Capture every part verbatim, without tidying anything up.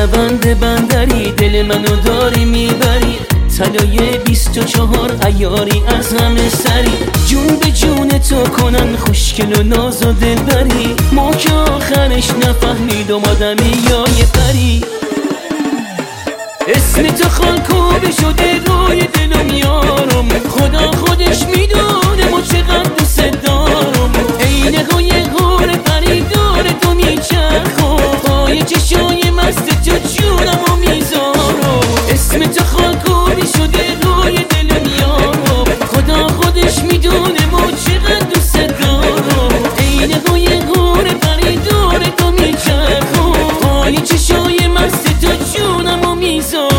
روند بندری، دل منو داری میبری. طلای بیست و چهار عیاری از همه سری، جون به جون تو کنن خوشگل و ناز و دلبری. ما که آخرش نفهمیدم آدمی یا یه پری. اسم تو خالکوبی شده روی دلم یارم، خدا خودش میدونه ما چقدر دوست دارم. عین های غور پری دور تو میچرخم، پای چشای مست تو جونمو میذارم. اسم تو خالکوبی شده روی دلم یارم، خدا خودش میدونه ما چقدر دوست دارم. عین های غور پری دور تو میچرخم، پای چشای مست تو جونمو میذارم.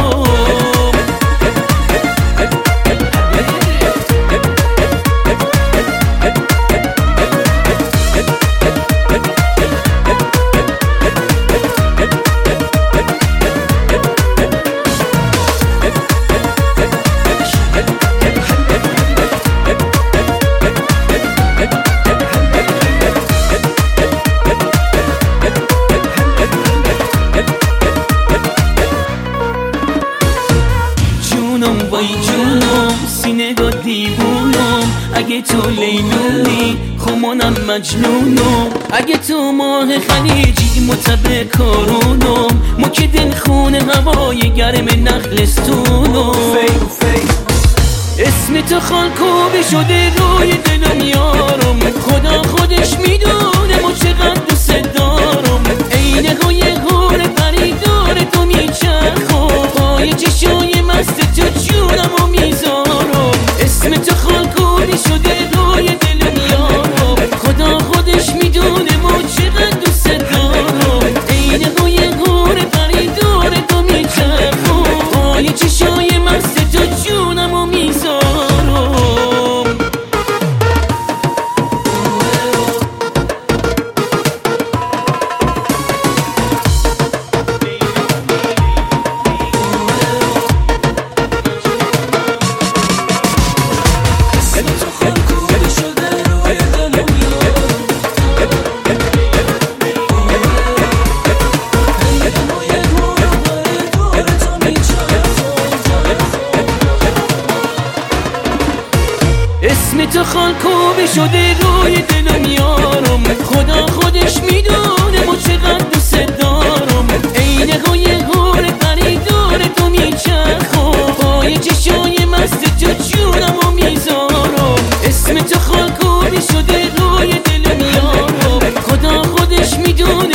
وای جونم سینه دا دیوونم، اگه تو لیلونی خمانم مجنونم. اگه تو ماه خلیجی متبع کارونم، ما که دل خونه هوای گرم نخلستونم. اسم تو خالکوبی شده روی دلم یارم، خدا خودش میدونه ما چقدر دوست دارم. عین های غور پری دور تو میچرخم، پای چشای مست تو جونمو میذارم. اسم تو خالکوبی شده روی دلم یارم، خدا خودش میدونه ما چقدر دوست دارم. عین های غور پری دور تو میچرخم، پای چشای مست تو جونمو میذارم. اسم تو خالکوبی شده روی دلم یارم، خدا خودش میدونه ما چقدر دوست دارم. عین های غور پری دور تو میچرخم، پای چشای مست تو جونمو میذارم. اسم تو خالکوبی شده روی دلم یارم، خدا خودش میدونه